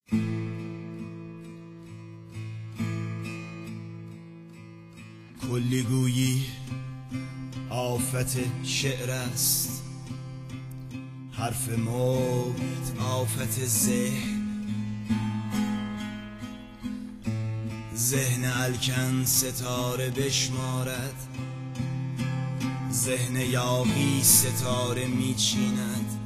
کلی گویی آفت شعر است، حرف موت آفت ذهن الکن ستاره بشمارد، ذهن یاغی ستاره میچیند.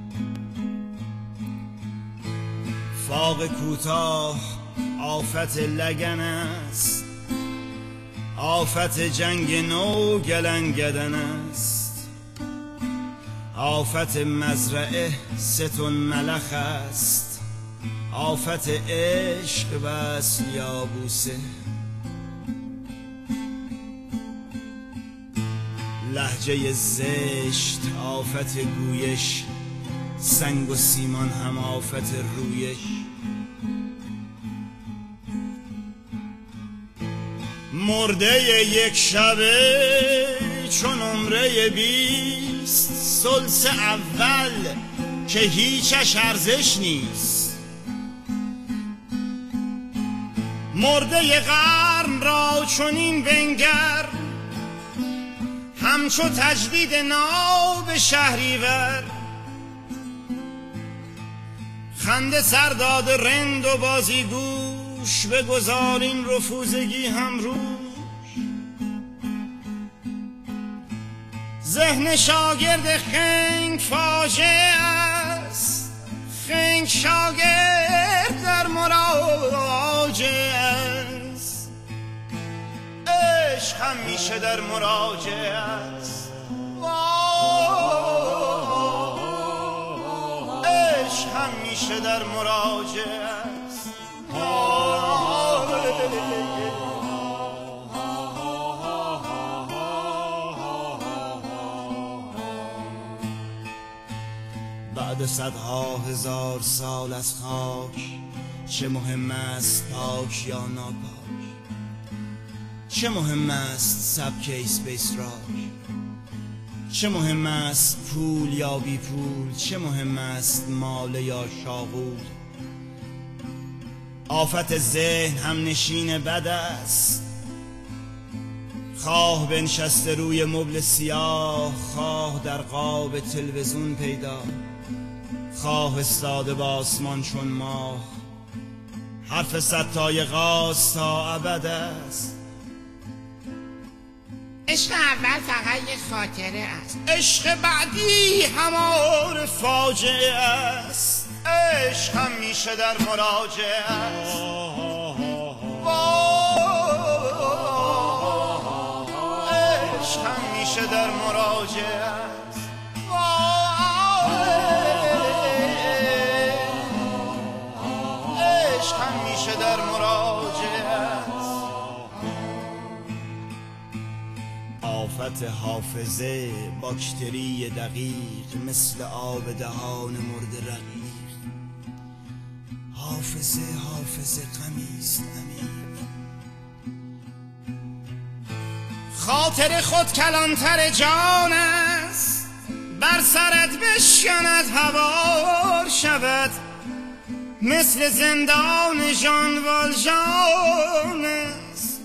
فاق کوتاه آفت لگن است، آفت جنگ نو گلنگدن است. آفت مزرعه ستون ملخ است، آفت عشق وصل یابوسه. لهجه زشت آفت گویش، سنگ و سیمان هم آفت رویش. مرده یک شبه چون عمره 20، ثلث اول که هیچش ارزش نیست. مرده قرن را چنین بنگر، همچو تجدید ناب شهریور. خنده سرداد رند و بازیگوش، بگذار این رفوزگی هم روش. ذهن شاگرد خنگ فاجعه است، خنگ شاگرد در مراجعه است. عشق همیشه در مراجعه است، عشق همیشه در مراجعه است. بعد صدها هزار سال از خاک، چه مهم است پاک یا ناپاک؟ چه مهم است سبک اسپیس راک؟ چه مهم است پول یا بی پول؟ چه مهم است مال یا شاغول؟ آفت ذهن هم نشین بد است، خواه بنشسته روی مبل سیاه، خواه در قاب تلویزیون پیدا، خواه استاده با آسمان چون ماه. حرف ستای غاز تا ابد است. عشق اول فقط یک خاطره است، عشق بعدی همار فاجعه است. عشق همیشه در مراجعه است، عشق همیشه در مراجعه است. عشق همیشه در مراجعه است. آفت حافظه باکتری دقیق، مثل آب دهان مرد رقیق. حافظه حافظه غمیست عمیق، خاطر خود کلانتر جان است. بر سرت بشکند هوار شود، مثل زندان ژان والژان است.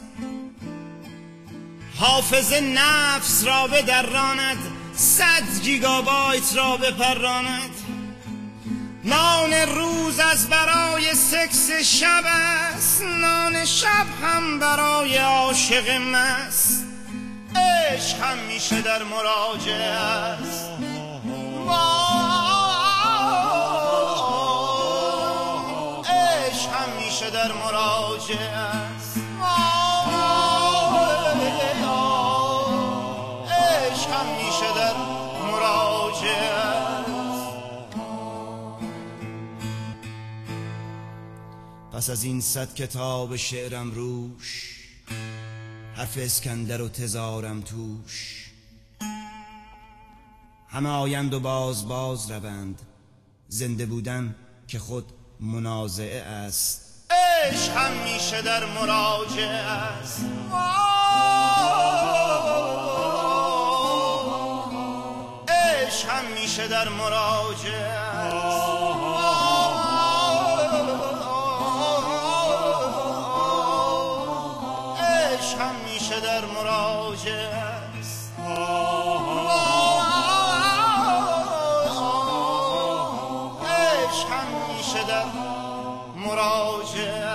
حافظه نفس را بدراند، 100 گیگابایت را بپراند. نان روز از برای سکس شب است، نان شب هم برای عاشق مست. عشق همیشه در مراجعه است، عشق همیشه در مراجعه است. عشق همیشه در مراجعه است. پس از این 100 کتاب شعرم روش، حرف اسکندر و تزارم توش. همه آیند و باز روند، زنده بودن که خود منازعه است. عشق همیشه در مراجعه است، عشق همیشه در مراجعه است. عشق همیشه در مراجعه است. عشق همیشه در مراجعه